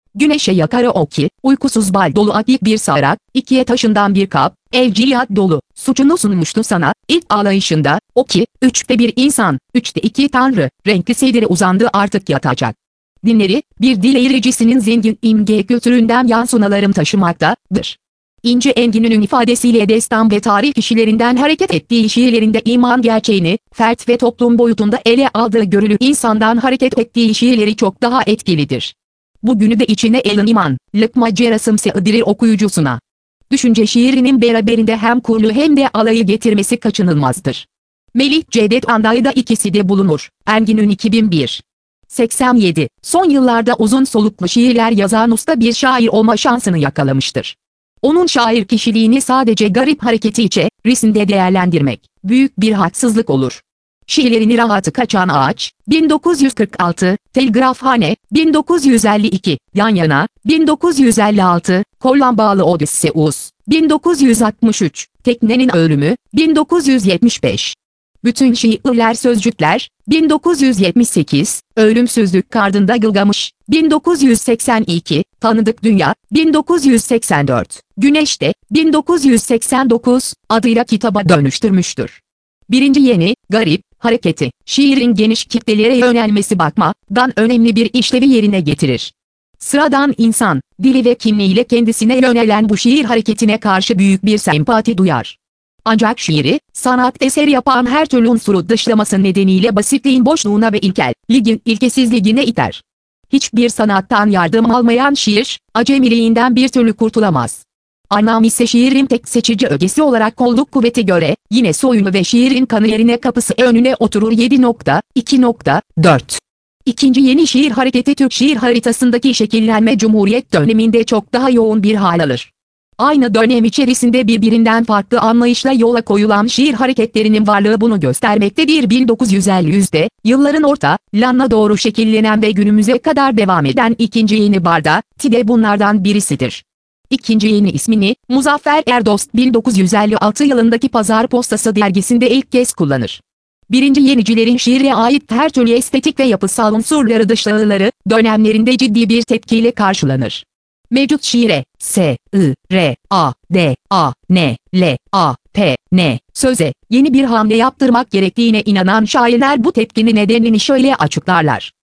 Güneşe yakarı o ki, uykusuz bal dolu akik bir sarak, ikiye taşından bir kap, evciyat dolu, suçunu sunmuştu sana, ilk ağlayışında, o ki, üçte bir insan, üçte iki tanrı, renkli sedire uzandı artık yatacak. Dinleri, bir dil eğricisinin zengin imge kültüründen yansımalarım taşımaktadır. İnce Engin'in ifadesiyle destan ve tarih kişilerinden hareket ettiği şiirlerinde iman gerçeğini, fert ve toplum boyutunda ele aldığı görülü insandan hareket ettiği şiirleri çok daha etkilidir. Bugünü de içine alan imanlık macerasım sığdırır okuyucusuna. Düşünce şiirinin beraberinde hem kurlu hem de alayı getirmesi kaçınılmazdır. Melih Cevdet Anday'da ikisi de bulunur. Engin'in 2001. 87. Son yıllarda uzun soluklu şiirler yazan usta bir şair olma şansını yakalamıştır. Onun şair kişiliğini sadece garip hareketi içerisinde değerlendirmek, büyük bir haksızlık olur. Şiirlerini Rahatı Kaçan Ağaç, 1946, Telgrafhane, 1952, Yan Yana, 1956, Kollan Bağlı Odysseus, 1963, Teknenin Ölümü, 1975. Bütün şiirler sözcükler, 1978, Ölümsüzlük Kardında Gılgamış, 1982, Tanıdık Dünya, 1984, Güneşte, 1989, adıyla kitaba dönüştürmüştür. Birinci yeni, garip, hareketi, şiirin geniş kitlelere yönelmesi bakmadan önemli bir işlevi yerine getirir. Sıradan insan, dili ve kimliğiyle kendisine yönelen bu şiir hareketine karşı büyük bir sempati duyar. Ancak şiiri, sanat eseri yapan her türlü unsuru dışlaması nedeniyle basitliğin boşluğuna ve ilkelliğin ilkesizliğine iter. Hiçbir sanattan yardım almayan şiir, acemiliğinden bir türlü kurtulamaz. Anlam ise şiirin tek seçici ögesi olarak kolluk kuvveti göre, yine soyunu ve şiirin kanı yerine kapısı önüne oturur. 7.2.4 İkinci yeni şiir hareketi Türk şiir haritasındaki şekillenme Cumhuriyet döneminde çok daha yoğun bir hal alır. Aynı dönem içerisinde birbirinden farklı anlayışla yola koyulan şiir hareketlerinin varlığı bunu göstermektedir. 1950'de, yılların ortalarına doğru şekillenen ve günümüze kadar devam eden ikinci yeni barda, de bunlardan birisidir. İkinci yeni ismini, Muzaffer Erdost 1956 yılındaki Pazar Postası dergisinde ilk kez kullanır. Birinci yenicilerin şiire ait her türlü estetik ve yapısal unsurları dışlamaları, dönemlerinde ciddi bir tepkiyle karşılanır. Mevcut şiire, S, I, R, A, D, A, N, L, A, P, N, söze, yeni bir hamle yaptırmak gerektiğine inanan şairler bu tepkinin nedenini şöyle açıklarlar.